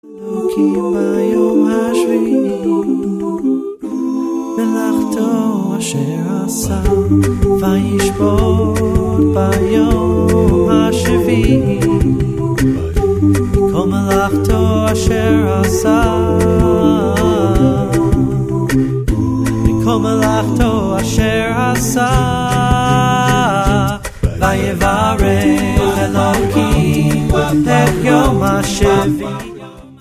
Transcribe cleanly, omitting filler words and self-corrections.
אלוקים ביום השביעי מלאכתו אשר עשה וישבות ביום השביעי כל מלאכתו אשר עשה כל מלאכתו אשר עשה ויברך אלוקים את יום השביעי